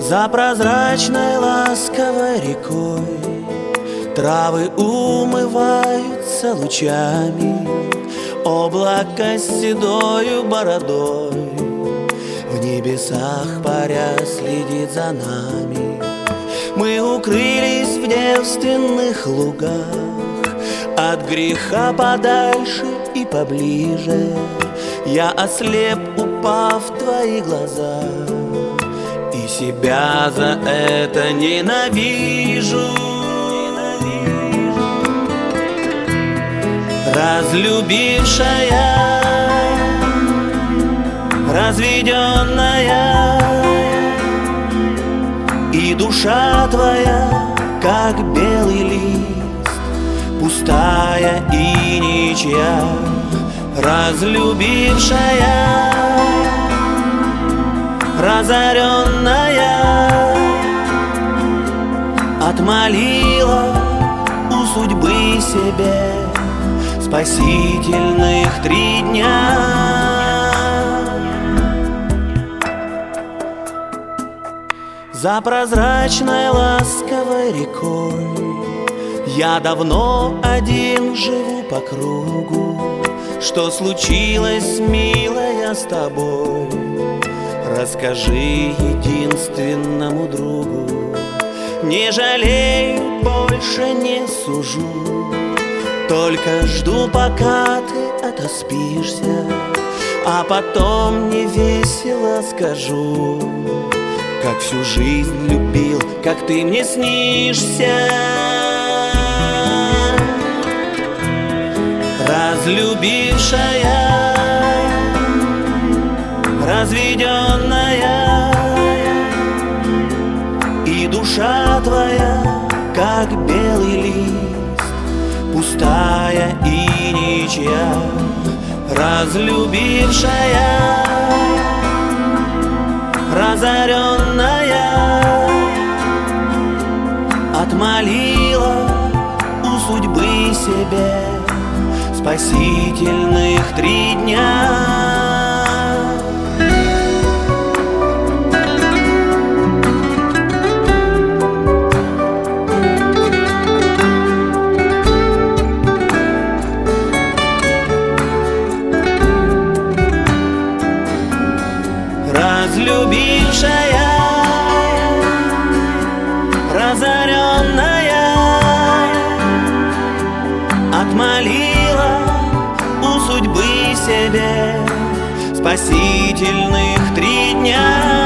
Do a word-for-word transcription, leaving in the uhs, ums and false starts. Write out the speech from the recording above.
За прозрачной ласковой рекой травы умываются лучами, облако с седою бородой в небесах паря следит за нами. Мы укрылись в девственных лугах, от греха подальше и поближе. Я ослеп, упав в твои глаза, и себя за это ненавижу. Разлюбившая, разведенная, и душа твоя, как белый лист, пустая и ничья. Разлюбившая, разоренная, отмолила у судьбы себе спасительных три дня. За прозрачной ласковой рекой я давно один живу по кругу. Что случилось, милая, с тобой? Расскажи единственному другу. Не жалею, больше не сужу, только жду, пока ты отоспишься, а потом невесело скажу, как всю жизнь любил, как ты мне снишься. Разлюбившая, разведенная, и душа твоя, как белый лист, пустая и ничья. Разлюбившая, разоренная, отмолила у судьбы себе спасительных три дня. Разлюбившая, разоренная, отмолила у судьбы себе спасительных три дня.